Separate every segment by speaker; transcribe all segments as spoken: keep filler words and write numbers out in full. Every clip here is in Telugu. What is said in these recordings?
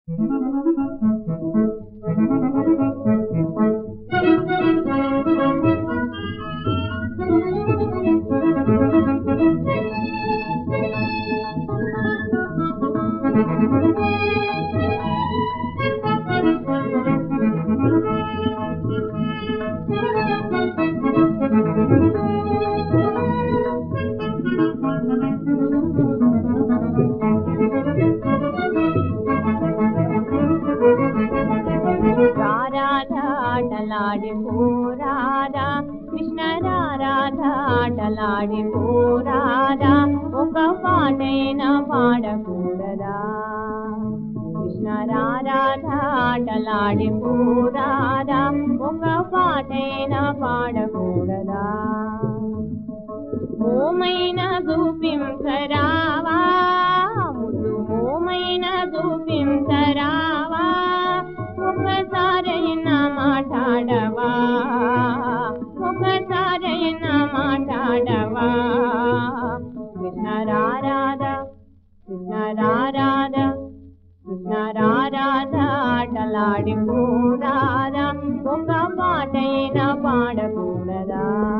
Speaker 1: ఆటలాడి పోరాదా కృష్ణ రాధా ఆటలాడి పోరాదా ఒక పాటైనా పాడకూడదా కృష్ణ రాధా ఆటలాడి పోరాదా ఒక పాటైనా పాడకూడదా మోమైన చూపించరావా ముద్దు మోమైన చూపించరావా ఒకసారైనా మాట్లాడవా ఒకసారైనా మాట్లాడవా కృష్ణ రాధా కృష్ణ రాధా కృష్ణ రాధా ఆటలాడి పోరాదా ఒక పాటైనా పాడకూడదా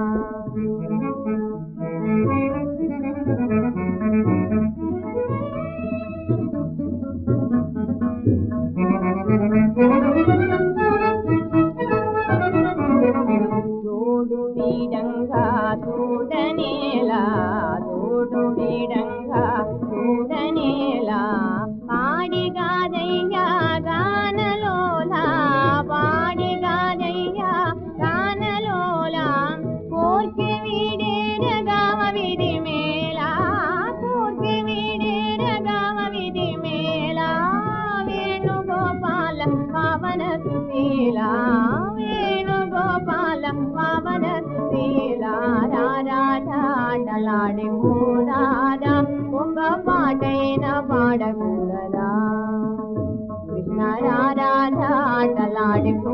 Speaker 1: తోడు వీడంగా తోడనేలా తోడు వీడంగా తోడనేలా పాడిగాదయ్యా గానలోలా పాడిగాదయ్యా గానలోలా కోర్కె వీడేరగావ విధి మేళా కోర్కె వీడేరగావ విధి మేళా వేణుగోపాల పవన సుశీలా వేణుగోపాల పవన సుశీలా రాధా ఆటలాడి పోరాదా ఒక పాటైనా పాడకూడదా కృష్ణ రాధా ఆటలాడి